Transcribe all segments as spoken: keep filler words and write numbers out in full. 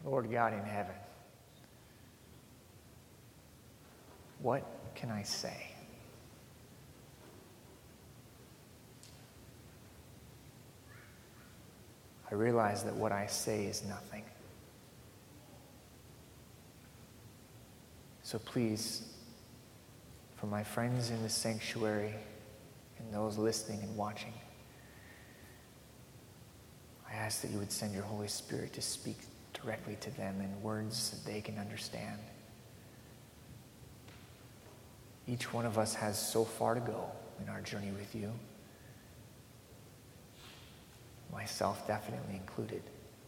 Lord God in heaven, what can I say? I realize that what I say is nothing. So please, for my friends in the sanctuary and those listening and watching, I ask that you would send your Holy Spirit to speak directly to them in words that they can understand. Each one of us has so far to go in our journey with you, myself definitely included.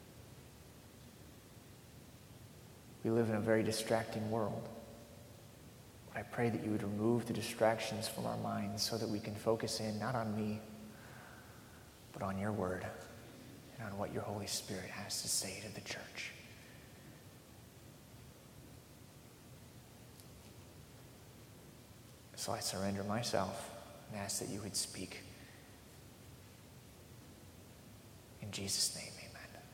We live in a very distracting world. I pray that you would remove the distractions from our minds so that we can focus in not on me, but on your word and on what your Holy Spirit has to say to the church. So I surrender myself and ask that you would speak. In Jesus' name, amen.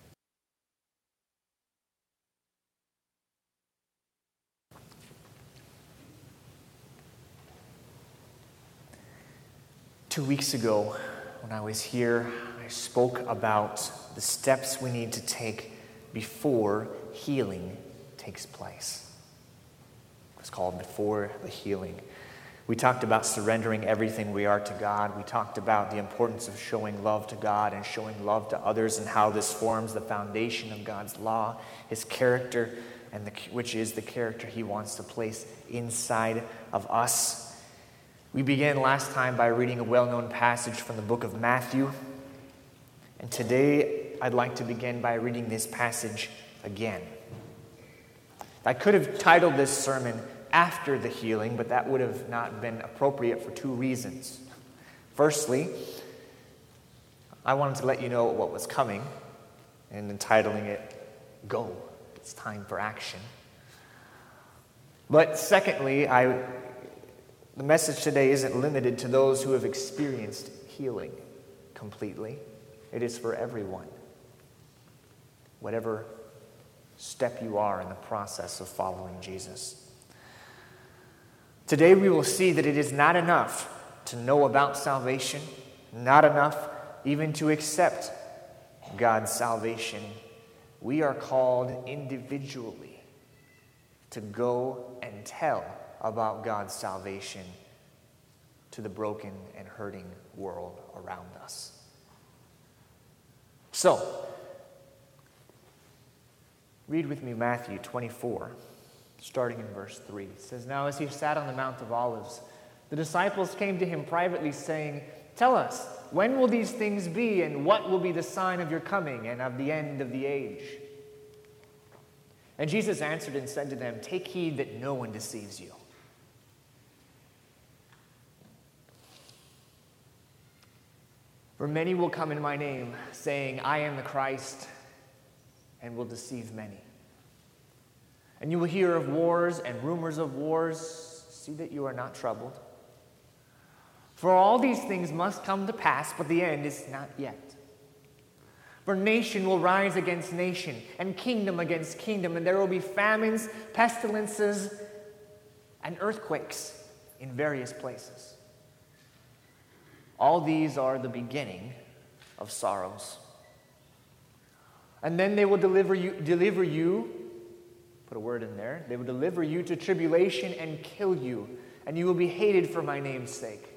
Two weeks ago, when I was here, I spoke about the steps we need to take before healing takes place. It was called Before the Healing. We talked about surrendering everything we are to God. We talked about the importance of showing love to God and showing love to others and how this forms the foundation of God's law, his character, and the, which is the character he wants to place inside of us. We began last time by reading a well-known passage from the book of Matthew. And today I'd like to begin by reading this passage again. I could have titled this sermon After the Healing, but that would have not been appropriate for two reasons. Firstly, I wanted to let you know what was coming, and entitling it, Go, It's Time for Action. But secondly, I, the message today isn't limited to those who have experienced healing completely. It is for everyone. Whatever step you are in the process of following Jesus. Today we will see that it is not enough to know about salvation, not enough even to accept God's salvation. We are called individually to go and tell about God's salvation to the broken and hurting world around us. So, read with me Matthew twenty-four. Starting in verse three, it says, Now as he sat on the Mount of Olives, the disciples came to him privately, saying, Tell us, when will these things be, and what will be the sign of your coming and of the end of the age? And Jesus answered and said to them, Take heed that no one deceives you. For many will come in my name, saying, I am the Christ, and will deceive many. And you will hear of wars and rumors of wars. See that you are not troubled. For all these things must come to pass, but the end is not yet. For nation will rise against nation, and kingdom against kingdom, and there will be famines, pestilences, and earthquakes in various places. All these are the beginning of sorrows. And then they will deliver you, deliver you, put a word in there, they will deliver you to tribulation and kill you, and you will be hated for my name's sake.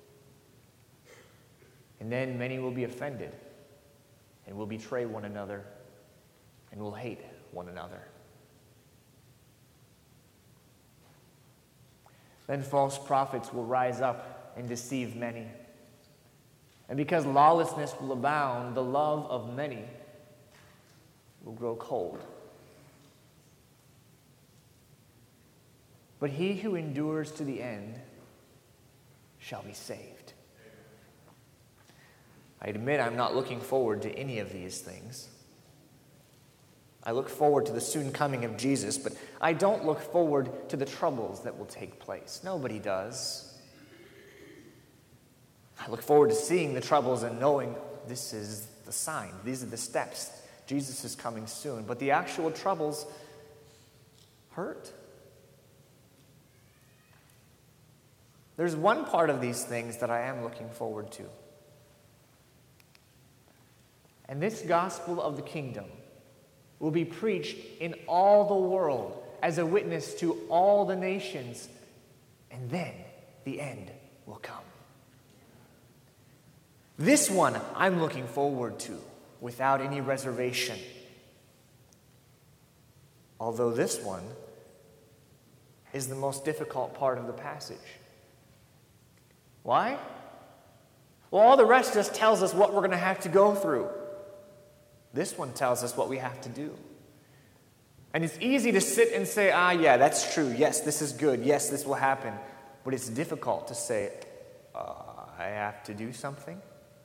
And then many will be offended, and will betray one another, and will hate one another. Then false prophets will rise up and deceive many. And because lawlessness will abound, the love of many will grow cold. But he who endures to the end shall be saved. I admit I'm not looking forward to any of these things. I look forward to the soon coming of Jesus, but I don't look forward to the troubles that will take place. Nobody does. I look forward to seeing the troubles and knowing this is the sign. These are the steps Jesus is coming soon. But the actual troubles hurt. There's one part of these things that I am looking forward to. And this gospel of the kingdom will be preached in all the world as a witness to all the nations, and then the end will come. This one I'm looking forward to without any reservation. Although this one is the most difficult part of the passage. Why? Well, all the rest just tells us what we're going to have to go through. This one tells us what we have to do. And it's easy to sit and say, ah, yeah, that's true. Yes, this is good. Yes, this will happen. But it's difficult to say, uh, I have to do something.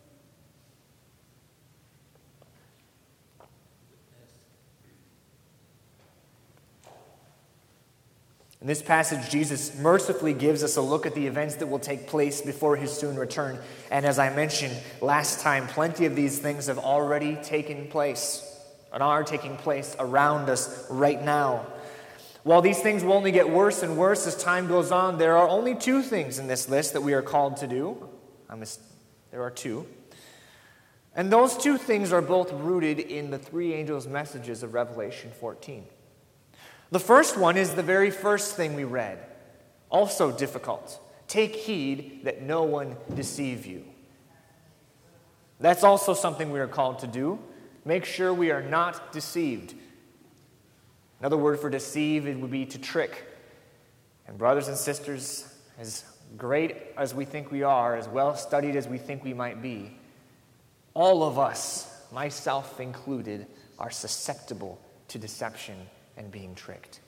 In this passage, Jesus mercifully gives us a look at the events that will take place before his soon return. And as I mentioned last time, plenty of these things have already taken place and are taking place around us right now. While these things will only get worse and worse as time goes on, there are only two things in this list that we are called to do. I'm mis- there are two. And those two things are both rooted in the three angels' messages of Revelation fourteen. The first one is the very first thing we read, also difficult. Take heed that no one deceive you. That's also something we are called to do. Make sure we are not deceived. Another word for deceive, it would be to trick. And brothers and sisters, as great as we think we are, as well studied as we think we might be, all of us, myself included, are susceptible to deception and being tricked.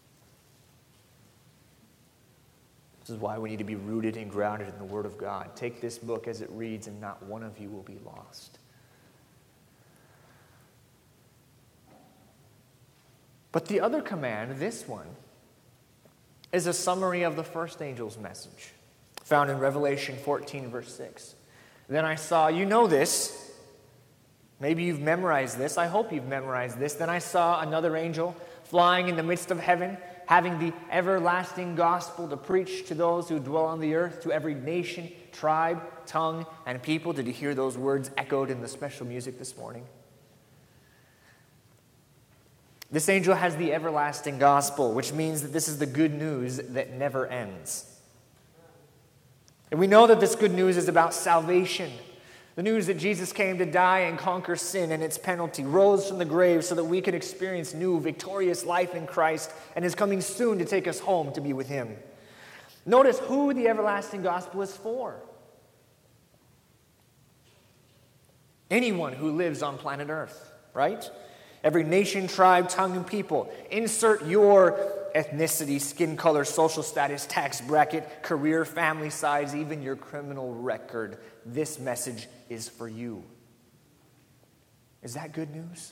This is why we need to be rooted and grounded in the Word of God. Take this book as it reads, and not one of you will be lost. But the other command, this one, is a summary of the first angel's message, found in Revelation fourteen, verse six. Then I saw, you know this, maybe you've memorized this, I hope you've memorized this. Then I saw another angel flying in the midst of heaven, having the everlasting gospel to preach to those who dwell on the earth, to every nation, tribe, tongue, and people. Did you hear those words echoed in the special music this morning? This angel has the everlasting gospel, which means that this is the good news that never ends. And we know that this good news is about salvation. The news that Jesus came to die and conquer sin and its penalty, rose from the grave so that we could experience new, victorious life in Christ, and is coming soon to take us home to be with him. Notice who the everlasting gospel is for. Anyone who lives on planet Earth, right? Every nation, tribe, tongue, and people. Insert your ethnicity, skin color, social status, tax bracket, career, family size, even your criminal record. This message is for you. Is that good news?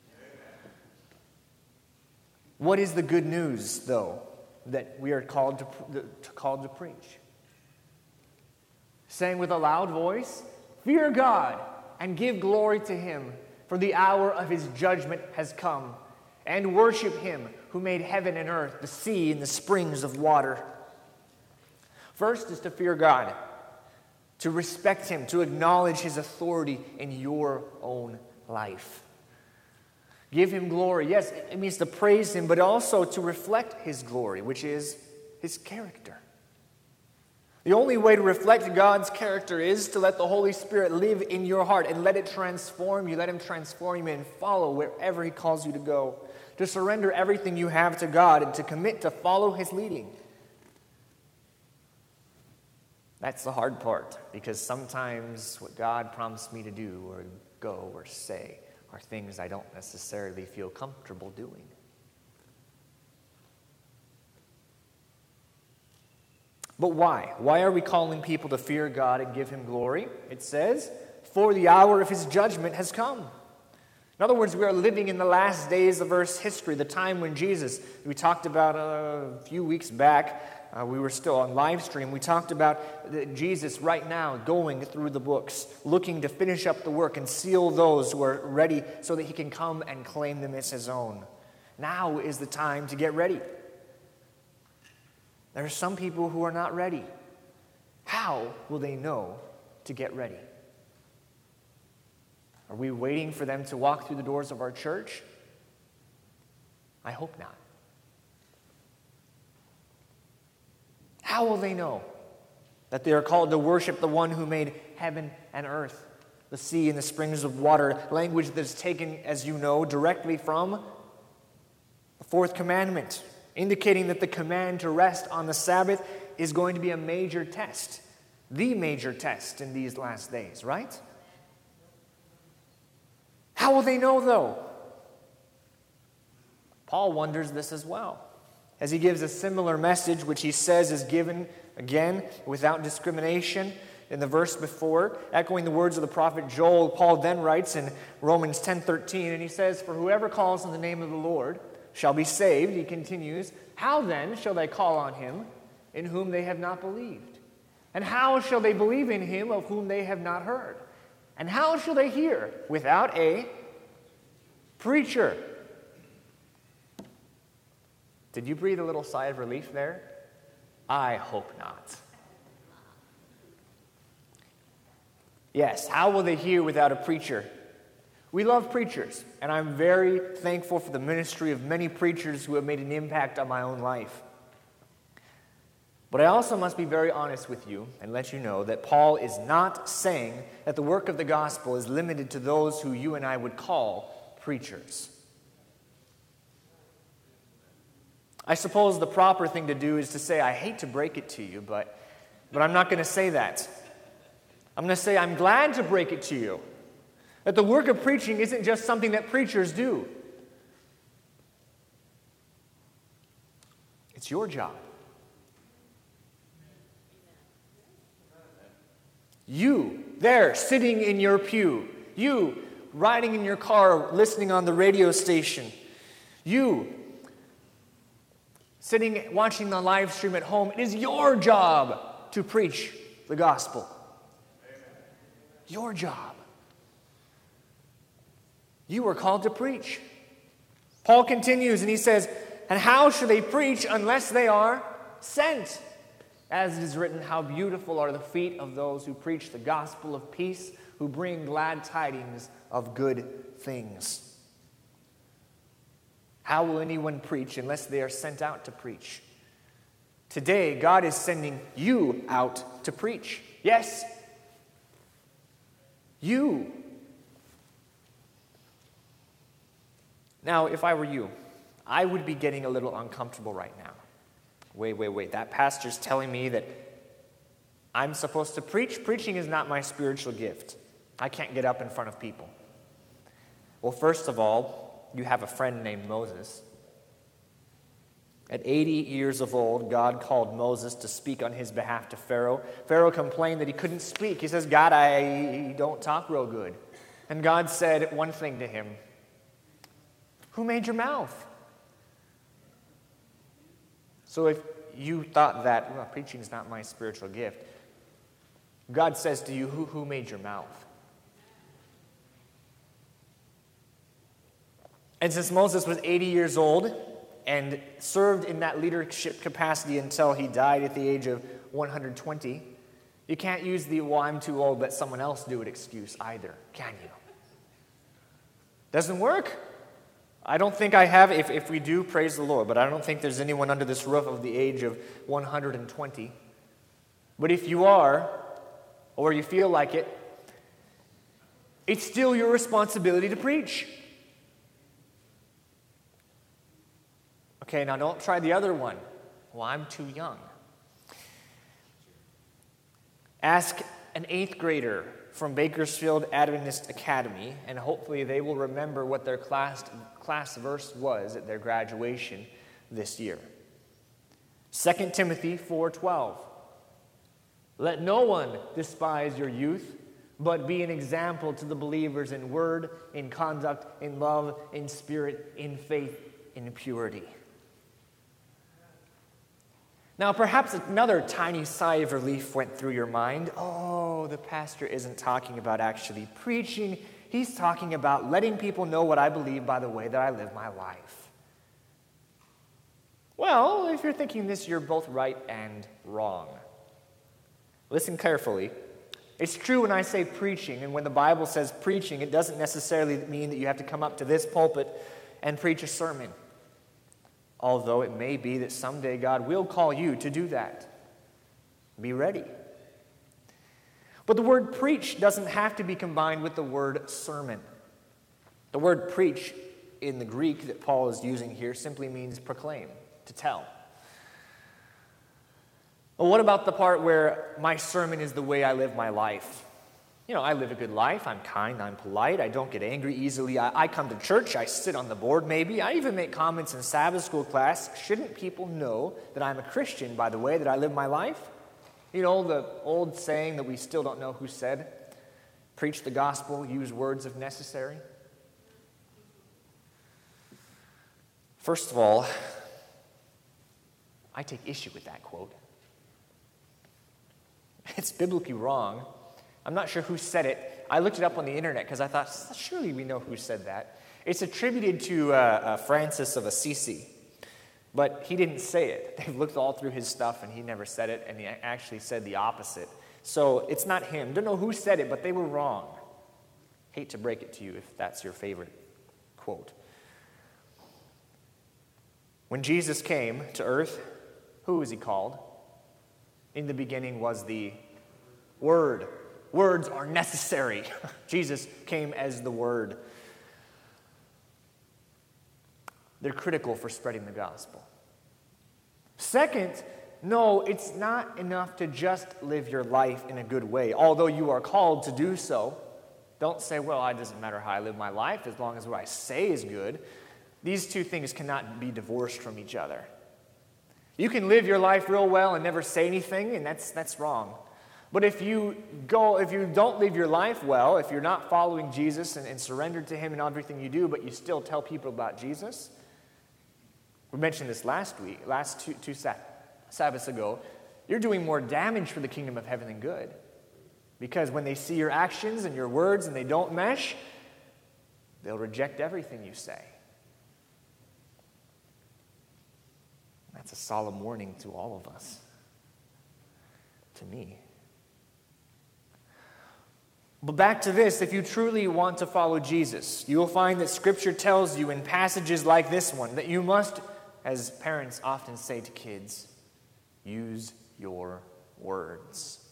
What is the good news, though, that we are called to, to, called to preach? Saying with a loud voice, fear God and give glory to him, for the hour of his judgment has come, and worship him who made heaven and earth, the sea and the springs of water. First is to fear God, to respect him, to acknowledge his authority in your own life. Give him glory. Yes, it means to praise him, but also to reflect his glory, which is his character. The only way to reflect God's character is to let the Holy Spirit live in your heart and let it transform you. Let him transform you and follow wherever he calls you to go. To surrender everything you have to God and to commit to follow his leading. That's the hard part, because sometimes what God promised me to do or go or say are things I don't necessarily feel comfortable doing. But why? Why are we calling people to fear God and give him glory? It says, for the hour of his judgment has come. In other words, we are living in the last days of Earth's history, the time when Jesus, we talked about a few weeks back, uh, we were still on live stream, we talked about the, Jesus right now going through the books, looking to finish up the work and seal those who are ready so that he can come and claim them as his own. Now is the time to get ready. There are some people who are not ready. How will they know to get ready? Are we waiting for them to walk through the doors of our church? I hope not. How will they know that they are called to worship the one who made heaven and earth, the sea and the springs of water, language that is taken, as you know, directly from the fourth commandment, indicating that the command to rest on the Sabbath is going to be a major test, the major test in these last days, right? How will they know, though? Paul wonders this as well, as he gives a similar message, which he says is given, again, without discrimination. In the verse before, echoing the words of the prophet Joel, Paul then writes in Romans ten thirteen, and he says, "For whoever calls on the name of the Lord shall be saved." He continues, "How then shall they call on him in whom they have not believed? And how shall they believe in him of whom they have not heard? And how shall they hear without a preacher?" Did you breathe a little sigh of relief there? I hope not. Yes, how will they hear without a preacher? We love preachers, and I'm very thankful for the ministry of many preachers who have made an impact on my own life. But I also must be very honest with you and let you know that Paul is not saying that the work of the gospel is limited to those who you and I would call preachers. I suppose the proper thing to do is to say, I hate to break it to you, but, but I'm not going to say that. I'm going to say, I'm glad to break it to you, that the work of preaching isn't just something that preachers do. It's your job. You, there, sitting in your pew. You, riding in your car, listening on the radio station. You, sitting, watching the live stream at home. It is your job to preach the gospel. Your job. You are called to preach. Paul continues and he says, "And how shall they preach unless they are sent? As it is written, how beautiful are the feet of those who preach the gospel of peace, who bring glad tidings of good things." How will anyone preach unless they are sent out to preach? Today, God is sending you out to preach. Yes, you. Now, if I were you, I would be getting a little uncomfortable right now. Wait, wait, wait. That pastor's telling me that I'm supposed to preach. Preaching is not my spiritual gift. I can't get up in front of people. Well, first of all, you have a friend named Moses. At eighty years of old, God called Moses to speak on his behalf to Pharaoh. Pharaoh complained that he couldn't speak. He says, "God, I don't talk real good." And God said one thing to him. "Who made your mouth?" So if you thought that, well, preaching is not my spiritual gift, God says to you, who, who made your mouth? And since Moses was eighty years old and served in that leadership capacity until he died at the age of one hundred twenty, you can't use the, well, I'm too old, let someone else do it excuse either, can you? Doesn't work. I don't think I have, if, if we do, praise the Lord, but I don't think there's anyone under this roof of the age of one hundred twenty. But if you are, or you feel like it, it's still your responsibility to preach. Okay, now don't try the other one. Well, I'm too young. Ask an eighth grader from Bakersfield Adventist Academy, and hopefully they will remember what their class, class verse was at their graduation this year. Second Timothy four twelve. "Let no one despise your youth, but be an example to the believers in word, in conduct, in love, in spirit, in faith, in purity." Now, perhaps another tiny sigh of relief went through your mind. Oh, the pastor isn't talking about actually preaching. He's talking about letting people know what I believe by the way that I live my life. Well, if you're thinking this, you're both right and wrong. Listen carefully. It's true when I say preaching, and when the Bible says preaching, it doesn't necessarily mean that you have to come up to this pulpit and preach a sermon. Although it may be that someday God will call you to do that. Be ready. But the word preach doesn't have to be combined with the word sermon. The word preach in the Greek that Paul is using here simply means proclaim, to tell. Well, what about the part where my sermon is the way I live my life? You know, I live a good life. I'm kind. I'm polite. I don't get angry easily. I, I come to church. I sit on the board maybe. I even make comments in Sabbath school class. Shouldn't people know that I'm a Christian by the way that I live my life? You know, the old saying that we still don't know who said, preach the gospel, use words if necessary. First of all, I take issue with that quote. It's biblically wrong. I'm not sure who said it. I looked it up on the internet because I thought, surely we know who said that. It's attributed to uh, uh, Francis of Assisi, but he didn't say it. They've looked all through his stuff and he never said it, and he actually said the opposite. So it's not him. Don't know who said it, but they were wrong. Hate to break it to you if that's your favorite quote. When Jesus came to earth, who was he called? In the beginning was the Word. Words are necessary. Jesus came as the Word. They're critical for spreading the gospel. Second, no, it's not enough to just live your life in a good way, although you are called to do so. Don't say, well, it doesn't matter how I live my life as long as what I say is good. These two things cannot be divorced from each other. You can live your life real well and never say anything, and that's that's wrong. But if you go, if you don't live your life well, if you're not following Jesus and, and surrendered to Him in everything you do, but you still tell people about Jesus, we mentioned this last week, last two, two Sabbaths ago, you're doing more damage for the kingdom of heaven than good. Because when they see your actions and your words and they don't mesh, they'll reject everything you say. That's a solemn warning to all of us. To me. But back to this, if you truly want to follow Jesus, you will find that Scripture tells you in passages like this one that you must, as parents often say to kids, use your words.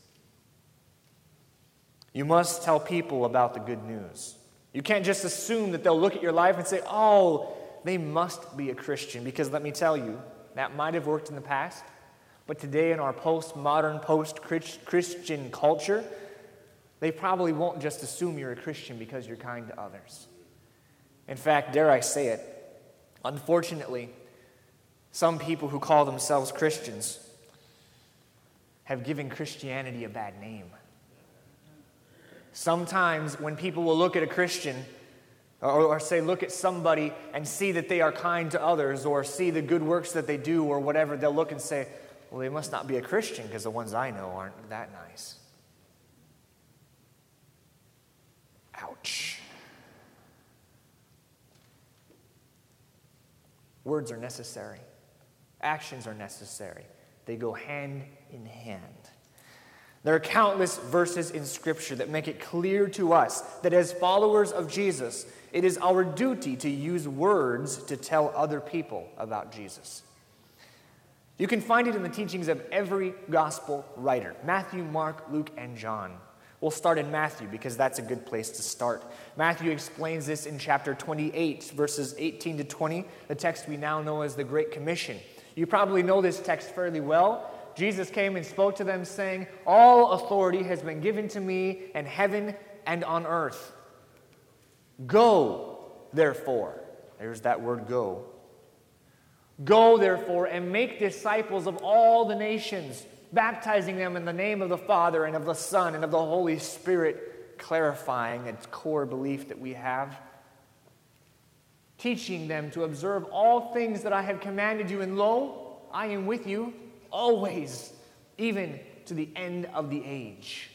You must tell people about the good news. You can't just assume that they'll look at your life and say, oh, they must be a Christian, because let me tell you, that might have worked in the past, but today in our postmodern, post-Christian culture, they probably won't just assume you're a Christian because you're kind to others. In fact, dare I say it, unfortunately, some people who call themselves Christians have given Christianity a bad name. Sometimes when people will look at a Christian or, or say, look at somebody and see that they are kind to others or see the good works that they do or whatever, they'll look and say, well, they must not be a Christian because the ones I know aren't that nice. Ouch. Words are necessary. Actions are necessary. They go hand in hand. There are countless verses in Scripture that make it clear to us that as followers of Jesus, it is our duty to use words to tell other people about Jesus. You can find it in the teachings of every gospel writer, Matthew, Mark, Luke, and John. We'll start in Matthew because that's a good place to start. Matthew explains this in chapter twenty-eight, verses eighteen to twenty, the text we now know as the Great Commission. You probably know this text fairly well. Jesus came and spoke to them saying, all authority has been given to me in heaven and on earth. Go, therefore. There's that word go. Go, therefore, and make disciples of all the nations, baptizing them in the name of the Father and of the Son and of the Holy Spirit, clarifying a core belief that we have. Teaching them to observe all things that I have commanded you, and lo, I am with you always, even to the end of the age.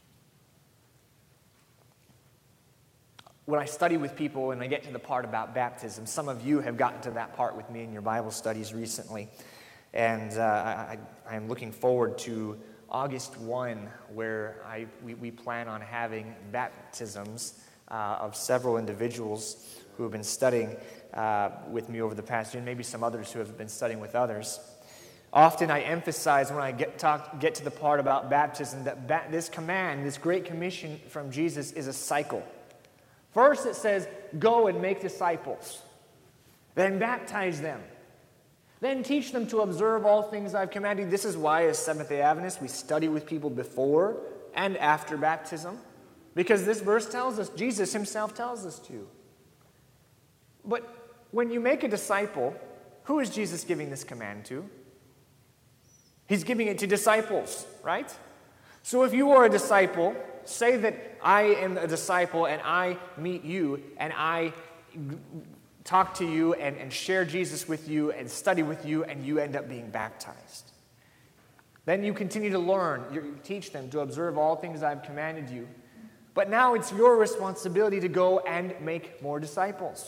When I study with people and I get to the part about baptism, some of you have gotten to that part with me in your Bible studies recently. And uh, I, I am looking forward to August first, where I, we, we plan on having baptisms uh, of several individuals who have been studying uh, with me over the past year, and maybe some others who have been studying with others. Often I emphasize when I get, talk, get to the part about baptism that ba- this command, this great commission from Jesus is a cycle. First it says, go and make disciples. Then baptize them. Then teach them to observe all things I've commanded. This is why as Seventh-day Adventists we study with people before and after baptism. Because this verse tells us, Jesus himself tells us to. But when you make a disciple, who is Jesus giving this command to? He's giving it to disciples, right? So if you are a disciple, say that I am a disciple and I meet you and I talk to you and, and share Jesus with you and study with you and you end up being baptized. Then you continue to learn. You teach them to observe all things I've commanded you. But now it's your responsibility to go and make more disciples.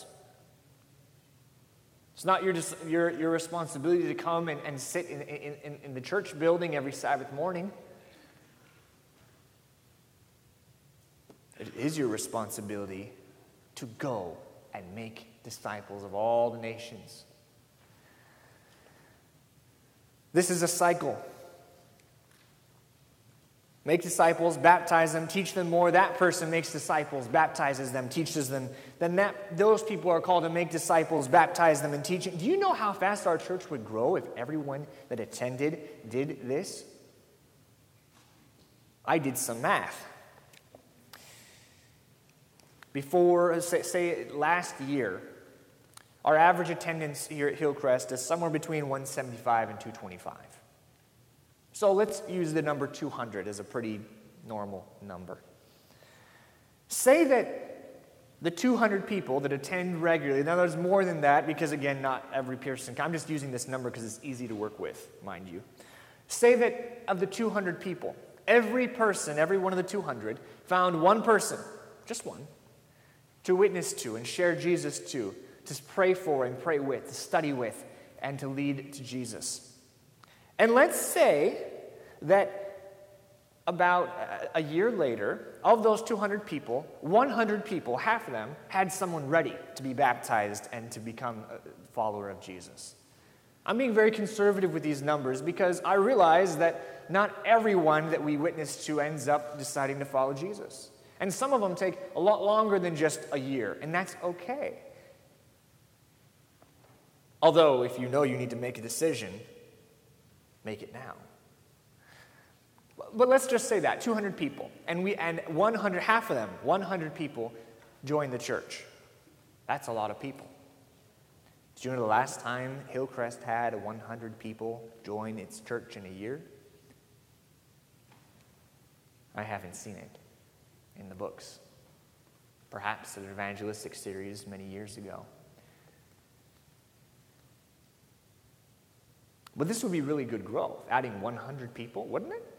It's not your, your, your responsibility to come and, and sit in, in, in the church building every Sabbath morning. It is your responsibility to go and make disciples of all the nations. This is a cycle. Make disciples, baptize them, teach them more. That person makes disciples, baptizes them, teaches them. Then that those people are called to make disciples, baptize them, and teach them. Do you know how fast our church would grow if everyone that attended did this? I did some math. Before, say, say last year, our average attendance here at Hillcrest is somewhere between one seventy-five and two twenty-five. So let's use the number two hundred as a pretty normal number. Say that the two hundred people that attend regularly, now there's more than that because, again, not every person, I'm just using this number because it's easy to work with, mind you. Say that of the two hundred people, every person, every one of the two hundred, found one person, just one, to witness to and share Jesus to, to pray for and pray with, to study with, and to lead to Jesus. And let's say that about a year later, of those two hundred people, one hundred people, half of them, had someone ready to be baptized and to become a follower of Jesus. I'm being very conservative with these numbers because I realize that not everyone that we witness to ends up deciding to follow Jesus. And some of them take a lot longer than just a year, and that's okay. Although, if you know you need to make a decision, make it now. But let's just say that, two hundred people, and we and one hundred, half of them, one hundred people join the church. That's a lot of people. Do you know the last time Hillcrest had one hundred people join its church in a year? I haven't seen it in the books. Perhaps an evangelistic series many years ago. But this would be really good growth, adding one hundred people, wouldn't it?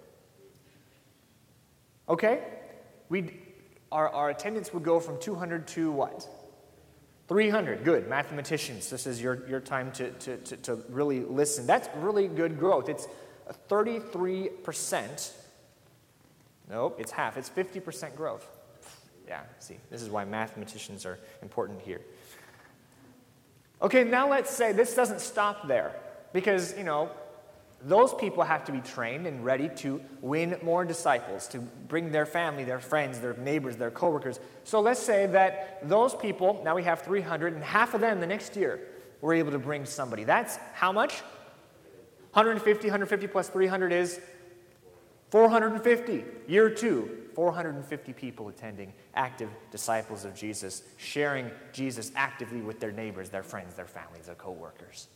Okay, we our, our attendance would go from two hundred to what? three hundred. Good, mathematicians, this is your, your time to, to, to, to really listen. That's really good growth. It's thirty-three percent. Nope, it's half. It's fifty percent growth. Yeah, see, this is why mathematicians are important here. Okay, now let's say this doesn't stop there. Because, you know, those people have to be trained and ready to win more disciples, to bring their family, their friends, their neighbors, their coworkers. So let's say that those people, now we have three hundred, and half of them the next year were able to bring somebody. That's how much? one hundred fifty, one hundred fifty plus three hundred is four hundred fifty. Year two, four hundred fifty people attending, active disciples of Jesus, sharing Jesus actively with their neighbors, their friends, their families, their coworkers.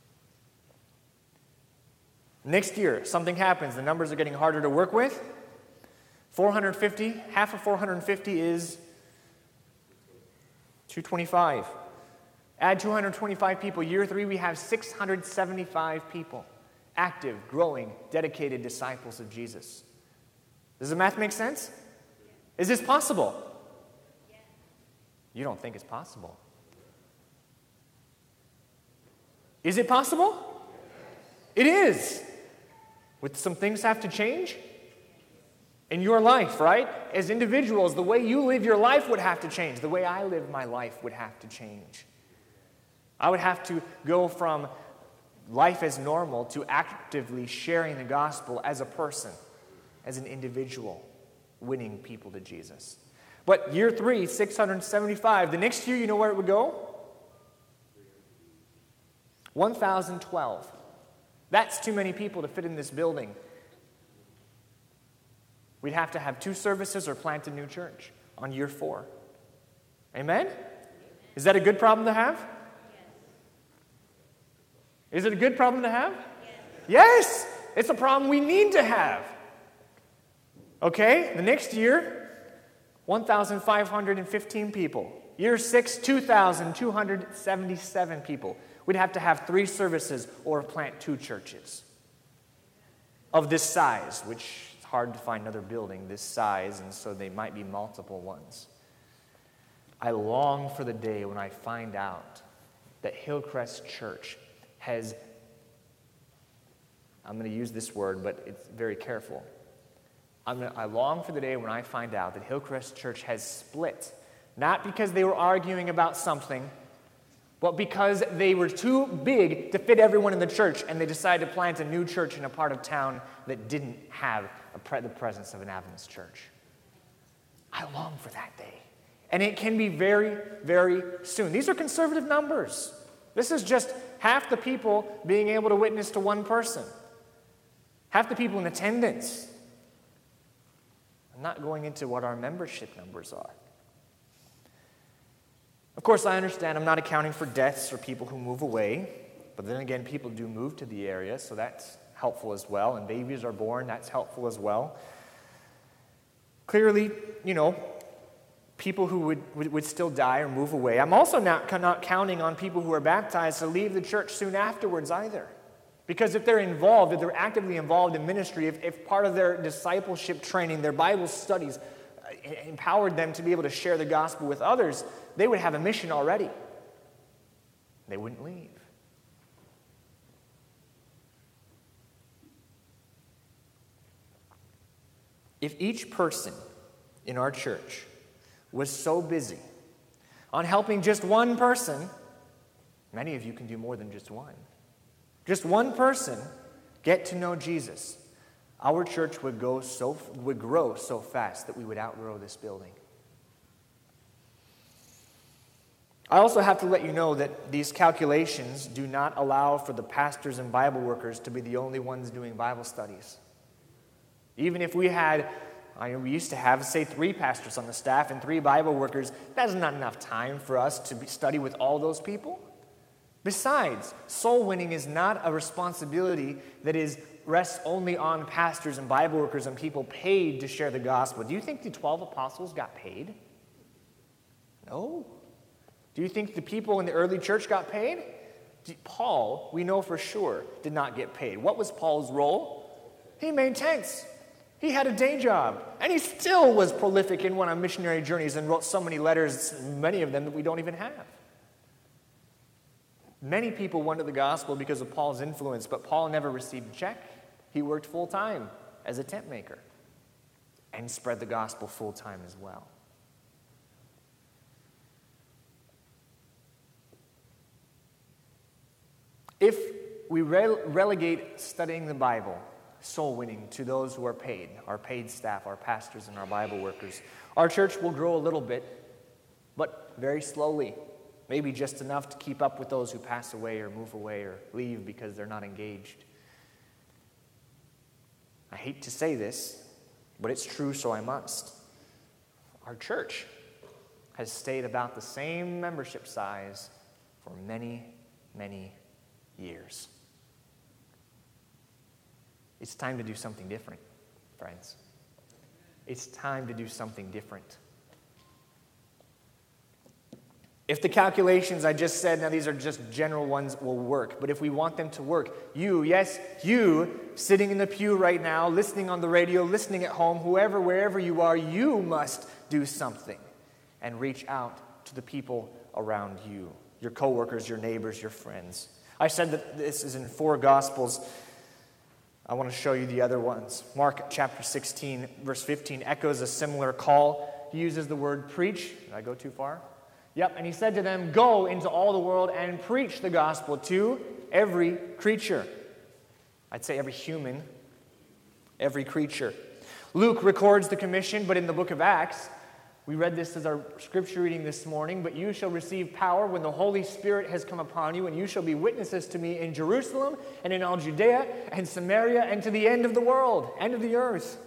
Next year, something happens. The numbers are getting harder to work with. four hundred fifty, half of four hundred fifty is two hundred twenty-five. Add two hundred twenty-five people. Year three, we have six hundred seventy-five people active, growing, dedicated disciples of Jesus. Does the math make sense? Is this possible? You don't think it's possible. Is it possible? It is. Would some things have to change? In your life, right? As individuals, the way you live your life would have to change. The way I live my life would have to change. I would have to go from life as normal to actively sharing the gospel as a person, as an individual, winning people to Jesus. But year three, six hundred seventy-five. The next year, you know where it would go? one thousand twelve. That's too many people to fit in this building. We'd have to have two services or plant a new church on year four. Amen? Is that a good problem to have? Is it a good problem to have? Yes! It's a problem we need to have. Okay, the next year, one thousand five hundred fifteen people. Year six, two thousand two hundred seventy-seven people. We'd have to have three services or plant two churches of this size, which is hard to find another building this size, and so they might be multiple ones. I long for the day when I find out that Hillcrest Church has, I'm going to use this word, but it's very careful. I'm gonna, I long for the day when I find out that Hillcrest Church has split, not because they were arguing about something, but because they were too big to fit everyone in the church, and they decided to plant a new church in a part of town that didn't have a pre- the presence of an Adventist church. I long for that day. And it can be very, very soon. These are conservative numbers. This is just half the people being able to witness to one person. Half the people in attendance. I'm not going into what our membership numbers are. Of course, I understand I'm not accounting for deaths or people who move away, but then again, people do move to the area, so that's helpful as well, and babies are born, that's helpful as well. Clearly, you know, people who would, would, would still die or move away. I'm also not, not counting on people who are baptized to leave the church soon afterwards either. Because if they're involved, if they're actively involved in ministry, if, if part of their discipleship training, their Bible studies, uh, empowered them to be able to share the gospel with others, they would have a mission already. They wouldn't leave. If each person in our church was so busy on helping just one person, many of you can do more than just one, just one person get to know Jesus, our church would go so would grow so fast that we would outgrow this building. I also have to let you know that these calculations do not allow for the pastors and Bible workers to be the only ones doing Bible studies. Even if we had, I mean, we used to have, say, three pastors on the staff and three Bible workers, that's not enough time for us to be, study with all those people. Besides, soul winning is not a responsibility that is rests only on pastors and Bible workers and people paid to share the gospel. Do you think the twelve apostles got paid? No. Do you think the people in the early church got paid? Paul, we know for sure, did not get paid. What was Paul's role? He made tents. He had a day job. And he still was prolific and went on missionary journeys and wrote so many letters, many of them that we don't even have. Many people went to the gospel because of Paul's influence, but Paul never received a check. He worked full-time as a tent maker and spread the gospel full-time as well. If we rele- relegate studying the Bible, soul winning, to those who are paid, our paid staff, our pastors, and our Bible workers, our church will grow a little bit, but very slowly, maybe just enough to keep up with those who pass away or move away or leave because they're not engaged. I hate to say this, but it's true, so I must. Our church has stayed about the same membership size for many, many years. It's time to do something different, friends. It's time to do something different. If the calculations I just said, now these are just general ones, will work, but if we want them to work, you, yes, you, sitting in the pew right now, listening on the radio, listening at home, whoever, wherever you are, you must do something and reach out to the people around you, your coworkers, your neighbors, your friends. I said that this is in four Gospels. I want to show you the other ones. Mark chapter sixteen, verse fifteen, echoes a similar call. He uses the word preach. Did I go too far? Yep, and he said to them, go into all the world and preach the gospel to every creature. I'd say every human, every creature. Luke records the commission, but in the book of Acts, we read this as our scripture reading this morning, but you shall receive power when the Holy Spirit has come upon you, and you shall be witnesses to me in Jerusalem and in all Judea and Samaria and to the end of the world, end of the earth.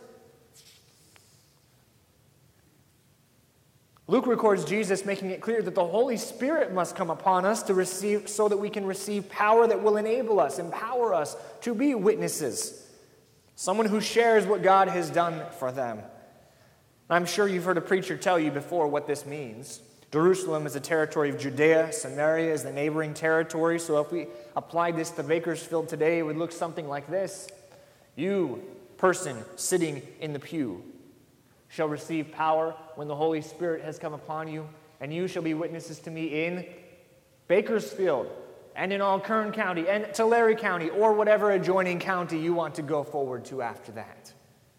Luke records Jesus making it clear that the Holy Spirit must come upon us to receive, so that we can receive power that will enable us, empower us to be witnesses. Someone who shares what God has done for them. I'm sure you've heard a preacher tell you before what this means. Jerusalem is a territory of Judea. Samaria is the neighboring territory. So if we applied this to Bakersfield today, it would look something like this. You, person sitting in the pew, shall receive power when the Holy Spirit has come upon you, and you shall be witnesses to me in Bakersfield and in all Kern County and Tulare County or whatever adjoining county you want to go forward to after that.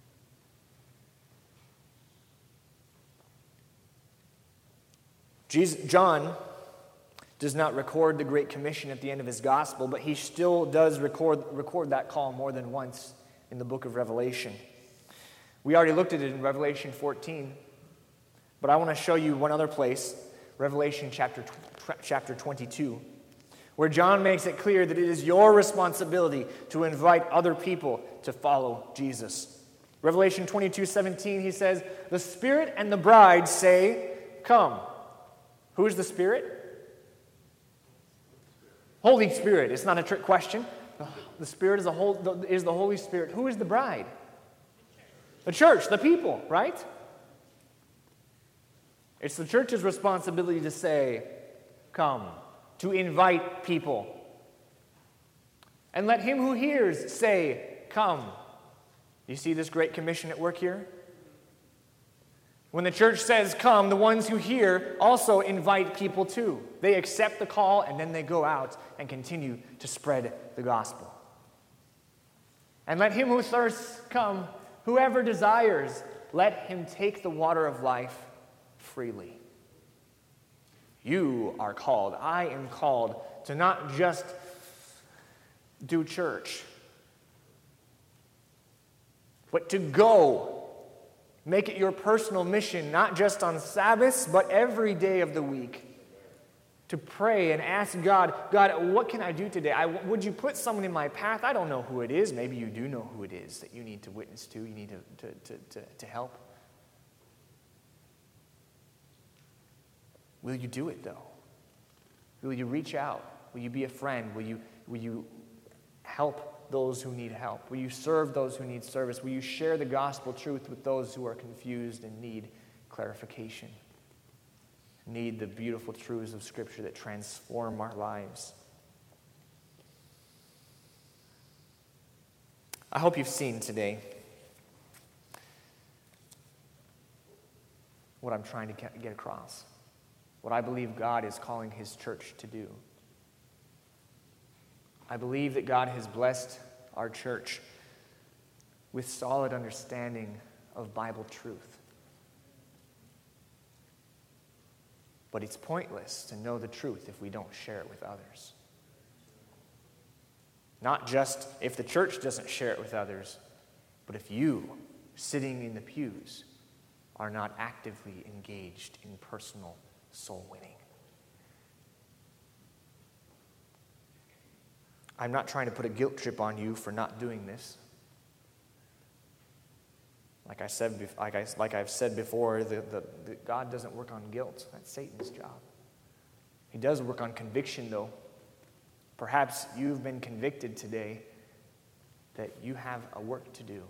Jesus, John does not record the Great Commission at the end of his gospel, but he still does record, record that call more than once in the book of Revelation. We already looked at it in Revelation fourteen, but I want to show you one other place, Revelation chapter, chapter twenty-two, where John makes it clear that it is your responsibility to invite other people to follow Jesus. Revelation twenty-two seventeen, he says, the Spirit and the bride say, come. Who is the Spirit? Holy Spirit. It's not a trick question. The Spirit is the, whole, is the Holy Spirit. Who is the bride? The church, the people, right? It's the church's responsibility to say, come, to invite people. And let him who hears say, come. You see this great commission at work here? When the church says, come, the ones who hear also invite people too. They accept the call and then they go out and continue to spread the gospel. And let him who thirsts come. Whoever desires, let him take the water of life freely. You are called, I am called to not just do church, but to go. Make it your personal mission, not just on Sabbaths, but every day of the week. To pray and ask God, God, what can I do today? I, would you put someone in my path? I don't know who it is. Maybe you do know who it is that you need to witness to, you need to, to, to, to, to help. Will you do it, though? Will you reach out? Will you be a friend? Will you, will you help those who need help? Will you serve those who need service? Will you share the gospel truth with those who are confused and need clarification? Need the beautiful truths of Scripture that transform our lives. I hope you've seen today what I'm trying to get across, what I believe God is calling His church to do. I believe that God has blessed our church with solid understanding of Bible truth. But it's pointless to know the truth if we don't share it with others. Not just if the church doesn't share it with others, but if you, sitting in the pews, are not actively engaged in personal soul winning. I'm not trying to put a guilt trip on you for not doing this. Like I said, like, I, like I've said before, the, the, the God doesn't work on guilt. That's Satan's job. He does work on conviction, though. Perhaps you've been convicted today that you have a work to do.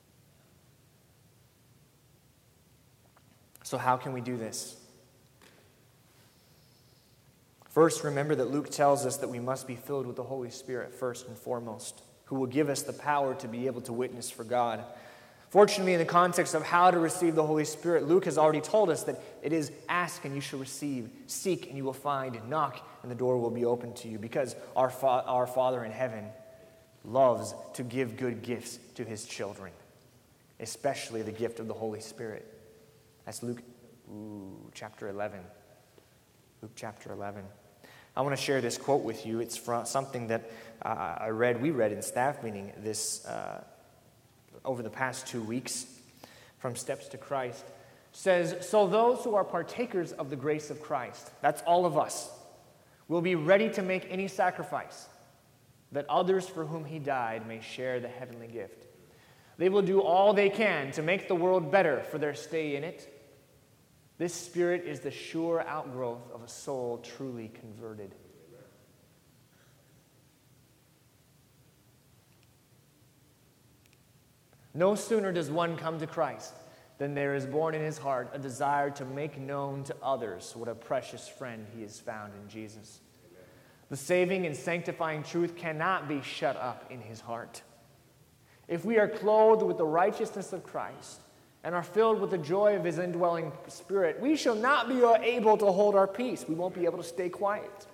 So how can we do this? First, remember that Luke tells us that we must be filled with the Holy Spirit first and foremost, who will give us the power to be able to witness for God. Fortunately, in the context of how to receive the Holy Spirit, Luke has already told us that it is ask and you shall receive, seek and you will find, knock and the door will be opened to you, because our, fa- our Father in heaven loves to give good gifts to his children, especially the gift of the Holy Spirit. That's Luke ooh, chapter eleven. Luke chapter eleven. I want to share this quote with you. It's from something that uh, I read, we read in staff meeting this uh, over the past two weeks from Steps to Christ. It says, so those who are partakers of the grace of Christ, that's all of us, will be ready to make any sacrifice that others for whom he died may share the heavenly gift. They will do all they can to make the world better for their stay in it. This spirit is the sure outgrowth of a soul truly converted. No sooner does one come to Christ than there is born in his heart a desire to make known to others what a precious friend he has found in Jesus. The saving and sanctifying truth cannot be shut up in his heart. If we are clothed with the righteousness of Christ and are filled with the joy of his indwelling spirit, we shall not be able to hold our peace. We won't be able to stay quiet.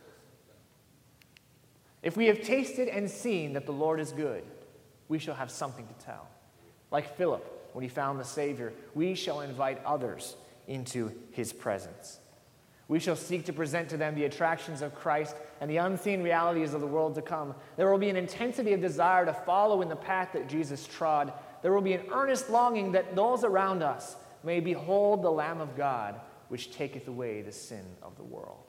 If we have tasted and seen that the Lord is good, we shall have something to tell. Like Philip, when he found the Savior, we shall invite others into his presence. We shall seek to present to them the attractions of Christ and the unseen realities of the world to come. There will be an intensity of desire to follow in the path that Jesus trod. There will be an earnest longing that those around us may behold the Lamb of God, which taketh away the sin of the world.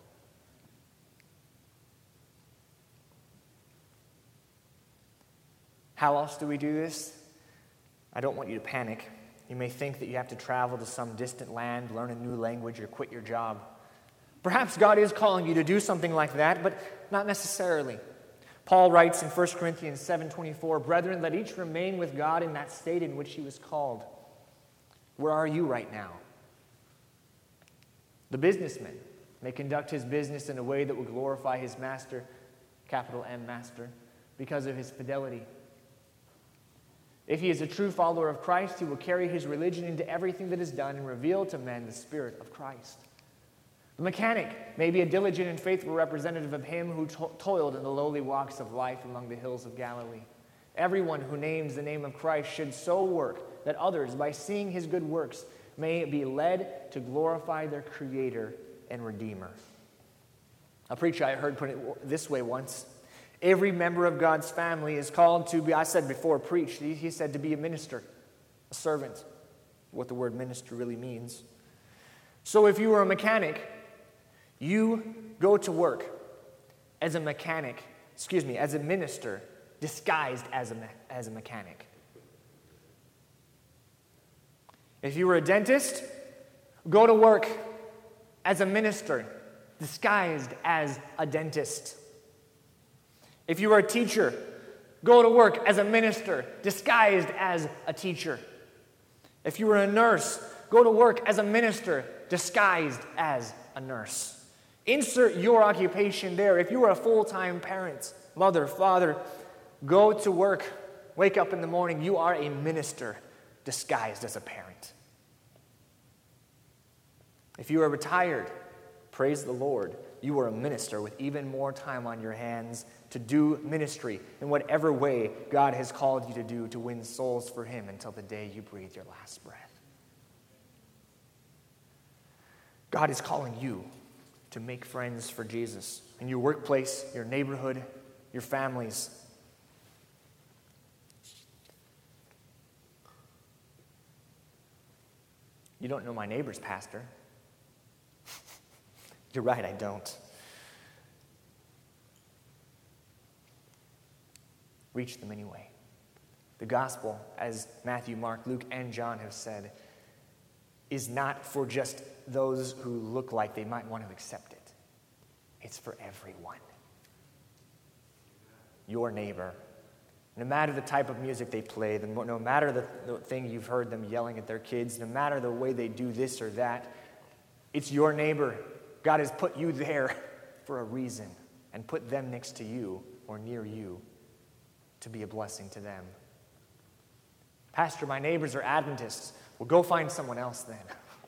How else do we do this? I don't want you to panic. You may think that you have to travel to some distant land, learn a new language, or quit your job. Perhaps God is calling you to do something like that, but not necessarily. Paul writes in First Corinthians seven twenty-four, brethren, let each remain with God in that state in which he was called. Where are you right now? The businessman may conduct his business in a way that will glorify his master, capital M master, because of his fidelity. If he is a true follower of Christ, he will carry his religion into everything that is done and reveal to men the Spirit of Christ. The mechanic may be a diligent and faithful representative of him who to- toiled in the lowly walks of life among the hills of Galilee. Everyone who names the name of Christ should so work that others, by seeing his good works, may be led to glorify their Creator and Redeemer. A preacher I heard put it this way once. Every member of God's family is called to be, I said before, preach. He, he said to be a minister, a servant, what the word minister really means. So if you were a mechanic, you go to work as a mechanic, excuse me, as a minister, disguised as a, me- as a mechanic. If you were a dentist, go to work as a minister, disguised as a dentist. If you were a teacher, go to work as a minister, disguised as a teacher. If you were a nurse, go to work as a minister, disguised as a nurse. Insert your occupation there. If you were a full-time parent, mother, father, go to work, wake up in the morning, you are a minister, disguised as a parent. If you are retired, praise the Lord, you are a minister with even more time on your hands to do ministry in whatever way God has called you to do to win souls for him until the day you breathe your last breath. God is calling you to make friends for Jesus in your workplace, your neighborhood, your families. You don't know my neighbors, Pastor. You're right, I don't. Reach them anyway. The gospel, as Matthew, Mark, Luke, and John have said, is not for just those who look like they might want to accept it. It's for everyone. Your neighbor. No matter the type of music they play, no matter the, the thing you've heard them yelling at their kids, no matter the way they do this or that, it's your neighbor. God has put you there for a reason and put them next to you or near you to be a blessing to them. Pastor, my neighbors are Adventists. Well, go find someone else then.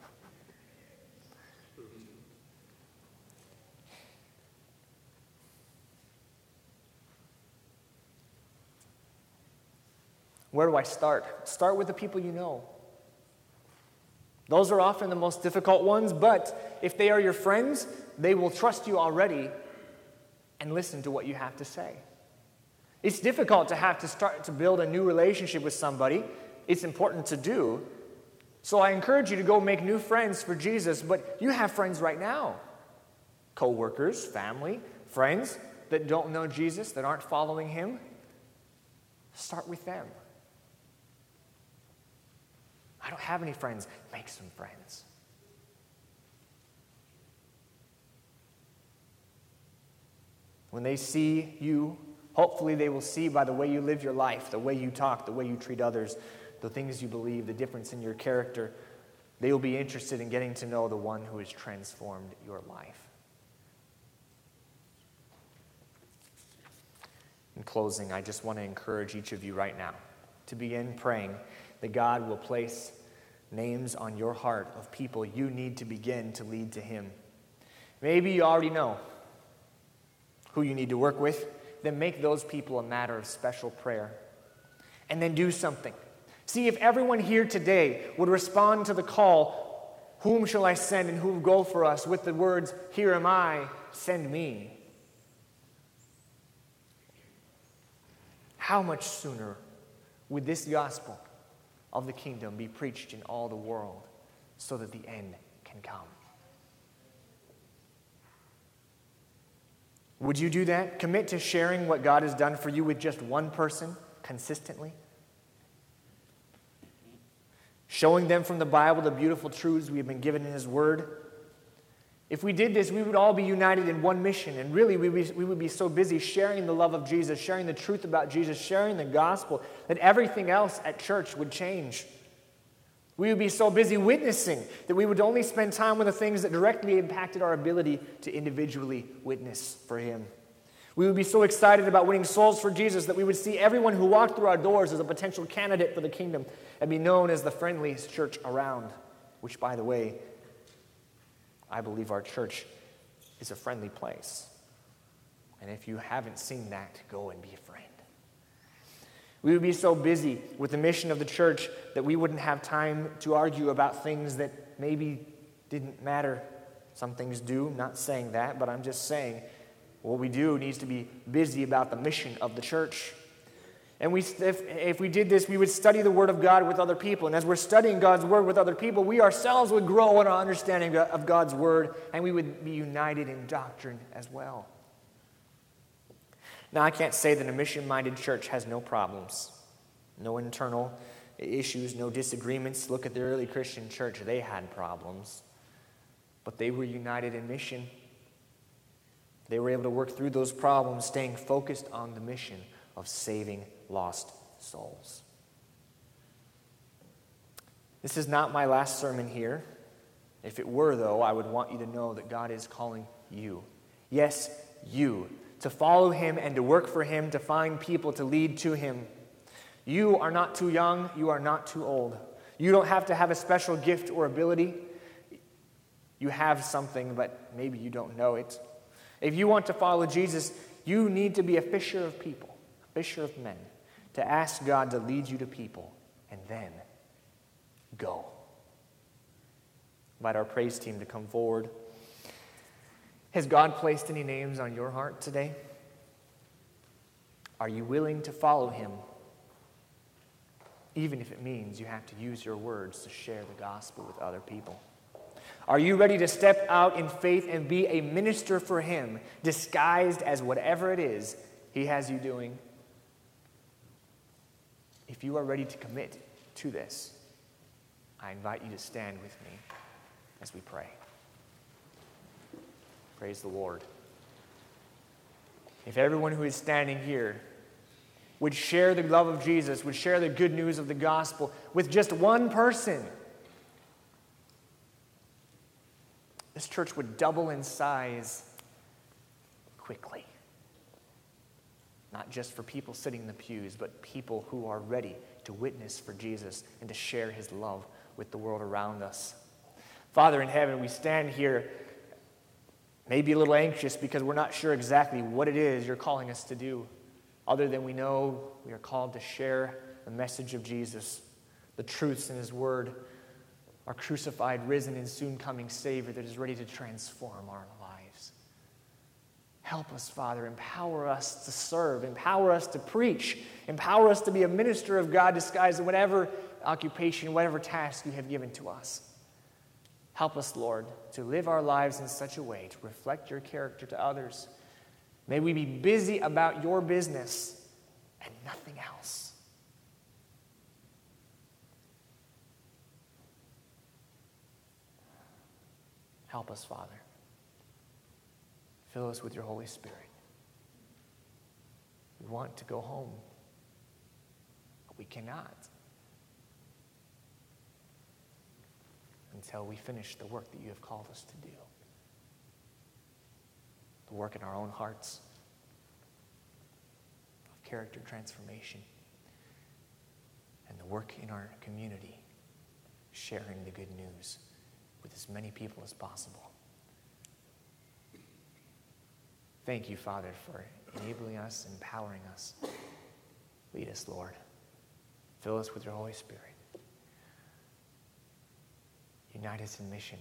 Where do I start? Start with the people you know. Those are often the most difficult ones, but if they are your friends, they will trust you already and listen to what you have to say. It's difficult to have to start to build a new relationship with somebody. It's important to do. So I encourage you to go make new friends for Jesus, but you have friends right now. Co-workers, family, friends that don't know Jesus, that aren't following him. Start with them. I don't have any friends. Make some friends. When they see you, hopefully they will see by the way you live your life, the way you talk, the way you treat others, the things you believe, the difference in your character. They will be interested in getting to know the one who has transformed your life. In closing, I just want to encourage each of you right now to begin praying that God will place names on your heart of people you need to begin to lead to him. Maybe you already know who you need to work with. Then make those people a matter of special prayer. And then do something. See if everyone here today would respond to the call, whom shall I send and who will go for us, with the words, here am I, send me. How much sooner would this gospel of the kingdom be preached in all the world so that the end can come? Would you do that? Commit to sharing what God has done for you with just one person consistently? Showing them from the Bible the beautiful truths we have been given in his word? If we did this, we would all be united in one mission. And really, we would, be, we would be so busy sharing the love of Jesus, sharing the truth about Jesus, sharing the gospel, that everything else at church would change. We would be so busy witnessing that we would only spend time with the things that directly impacted our ability to individually witness for him. We would be so excited about winning souls for Jesus that we would see everyone who walked through our doors as a potential candidate for the kingdom and be known as the friendliest church around, which, by the way, I believe our church is a friendly place. And if you haven't seen that, go and be a friend. We would be so busy with the mission of the church that we wouldn't have time to argue about things that maybe didn't matter. Some things do, not saying that, but I'm just saying what we do needs to be busy about the mission of the church. And we, if, if we did this, we would study the Word of God with other people. And as we're studying God's Word with other people, we ourselves would grow in our understanding of God's Word, and we would be united in doctrine as well. Now, I can't say that a mission-minded church has no problems, no internal issues, no disagreements. Look at the early Christian church. They had problems, but they were united in mission. They were able to work through those problems, staying focused on the mission of saving lost souls. This is not my last sermon here. If it were, though, I would want you to know that God is calling you. Yes, you. To follow him and to work for him, to find people to lead to him. You are not too young. You are not too old. You don't have to have a special gift or ability. You have something, but maybe you don't know it. If you want to follow Jesus, you need to be a fisher of people, a fisher of men, to ask God to lead you to people, and then go. Invite our praise team to come forward. Has God placed any names on your heart today? Are you willing to follow him, even if it means you have to use your words to share the gospel with other people? Are you ready to step out in faith and be a minister for him, disguised as whatever it is he has you doing? If you are ready to commit to this, I invite you to stand with me as we pray. Praise the Lord. If everyone who is standing here would share the love of Jesus, would share the good news of the gospel with just one person, this church would double in size quickly. Not just for people sitting in the pews, but people who are ready to witness for Jesus and to share his love with the world around us. Father in heaven, we stand here maybe a little anxious because we're not sure exactly what it is you're calling us to do, other than we know we are called to share the message of Jesus, the truths in his word, our crucified, risen, and soon coming Savior that is ready to transform our lives. Help us, Father. Empower us to serve. Empower us to preach. Empower us to be a minister of God disguised in whatever occupation, whatever task you have given to us. Help us, Lord, to live our lives in such a way to reflect your character to others. May we be busy about your business and nothing else. Help us, Father. Fill us with your Holy Spirit. We want to go home, but we cannot until we finish the work that you have called us to do. The work in our own hearts of character transformation, and the work in our community, sharing the good news with as many people as possible. Thank you, Father, for enabling us, empowering us. Lead us, Lord. Fill us with your Holy Spirit. Unite us in mission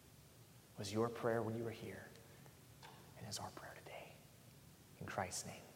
was your prayer when you were here, and is our prayer today. In Christ's name.